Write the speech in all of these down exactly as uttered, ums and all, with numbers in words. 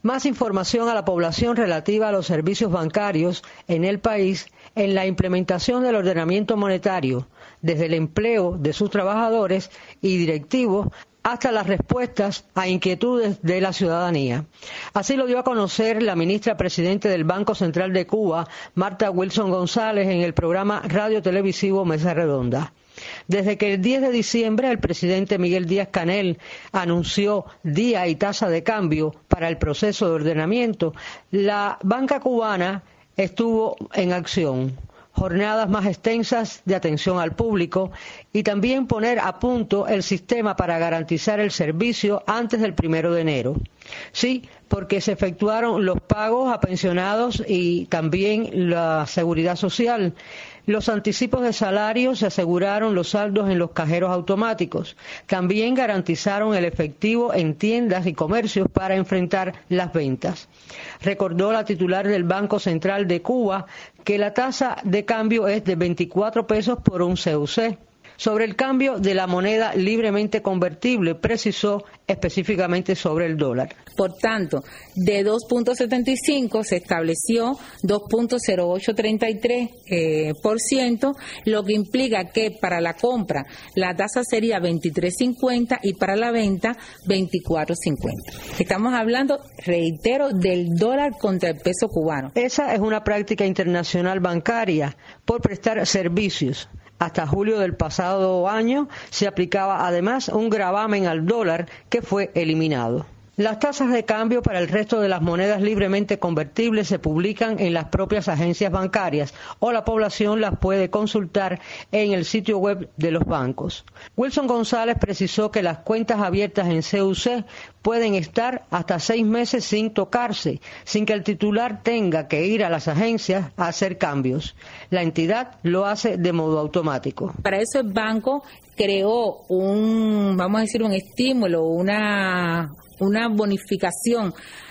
Más información a la población relativa a los servicios bancarios en el país en la implementación del ordenamiento monetario, desde el empleo de sus trabajadores y directivos hasta las respuestas a inquietudes de la ciudadanía. Así lo dio a conocer la ministra presidente del Banco Central de Cuba, Marta Wilson González, en el programa radio televisivo Mesa Redonda. Desde que el diez de diciembre el presidente Miguel Díaz-Canel anunció día y tasa de cambio para el proceso de ordenamiento, la banca cubana estuvo en acción. Jornadas más extensas de atención al público y también poner a punto el sistema para garantizar el servicio antes del primero de enero. Sí, porque se efectuaron los pagos a pensionados y también la seguridad social. Los anticipos de salarios se aseguraron los saldos en los cajeros automáticos. También garantizaron el efectivo en tiendas y comercios para enfrentar las ventas. Recordó la titular del Banco Central de Cuba que la tasa de cambio es de veinticuatro pesos por un C U C. Sobre el cambio de la moneda libremente convertible, precisó específicamente sobre el dólar. Por tanto, de dos punto setenta y cinco se estableció dos punto cero ocho treinta y tres eh, por ciento, lo que implica que para la compra la tasa sería veintitrés cincuenta y para la venta veinticuatro cincuenta. Estamos hablando, reitero, del dólar contra el peso cubano. Esa es una práctica internacional bancaria por prestar servicios. Hasta julio del pasado año se aplicaba además un gravamen al dólar que fue eliminado. Las tasas de cambio para el resto de las monedas libremente convertibles se publican en las propias agencias bancarias o la población las puede consultar en el sitio web de los bancos. Wilson González precisó que las cuentas abiertas en C U C pueden estar hasta seis meses sin tocarse, sin que el titular tenga que ir a las agencias a hacer cambios. La entidad lo hace de modo automático. Para eso el banco creó un, vamos a decir, un estímulo, una... una bonificación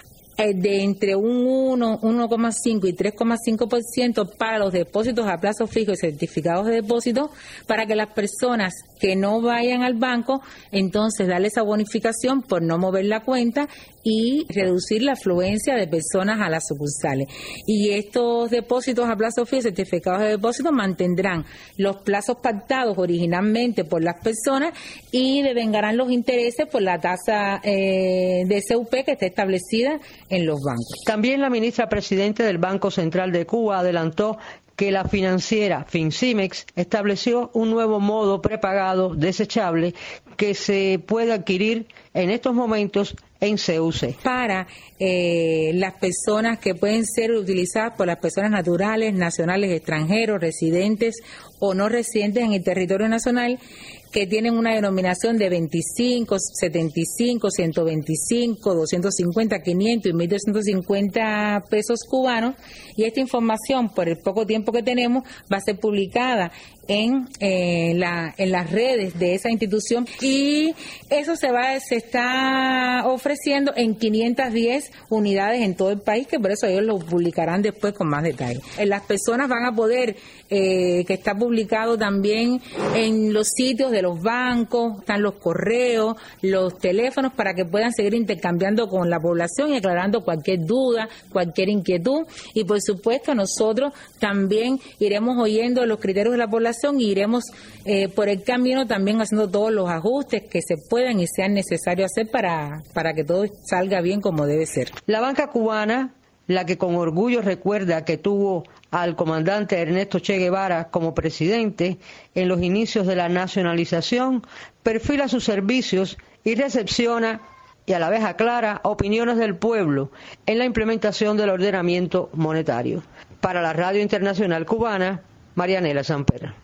de entre un uno, uno coma cinco y tres coma cinco por ciento para los depósitos a plazo fijo y certificados de depósito, para que las personas que no vayan al banco, entonces darle esa bonificación por no mover la cuenta y reducir la afluencia de personas a las sucursales. Y estos depósitos a plazo fijo y certificados de depósito mantendrán los plazos pactados originalmente por las personas y devengarán los intereses por la tasa eh, de C U P que está establecida en los bancos. También la ministra presidente del Banco Central de Cuba adelantó que la financiera Fincimex estableció un nuevo modo prepagado desechable que se puede adquirir en estos momentos en C U C. Para eh, las personas que pueden ser utilizadas por las personas naturales, nacionales, extranjeros, residentes o no residentes en el territorio nacional, que tienen una denominación de veinticinco, setenta y cinco, ciento veinticinco, doscientos cincuenta, quinientos y mil doscientos cincuenta pesos cubanos, y esta información, por el poco tiempo que tenemos, va a ser publicada en eh, la en las redes de esa institución, y eso se va se está ofreciendo en quinientas diez unidades en todo el país, que por eso ellos lo publicarán después con más detalle. Las personas van a poder, eh, que está publicado también en los sitios de los bancos, están los correos, los teléfonos, para que puedan seguir intercambiando con la población y aclarando cualquier duda, cualquier inquietud, y por supuesto nosotros también iremos oyendo los criterios de la población y iremos eh, por el camino también haciendo todos los ajustes que se puedan y sean necesarios hacer para, para que todo salga bien como debe ser. La banca cubana, la que con orgullo recuerda que tuvo al comandante Ernesto Che Guevara como presidente en los inicios de la nacionalización, perfila sus servicios y recepciona y a la vez aclara opiniones del pueblo en la implementación del ordenamiento monetario. Para la Radio Internacional Cubana, Marianela Samper.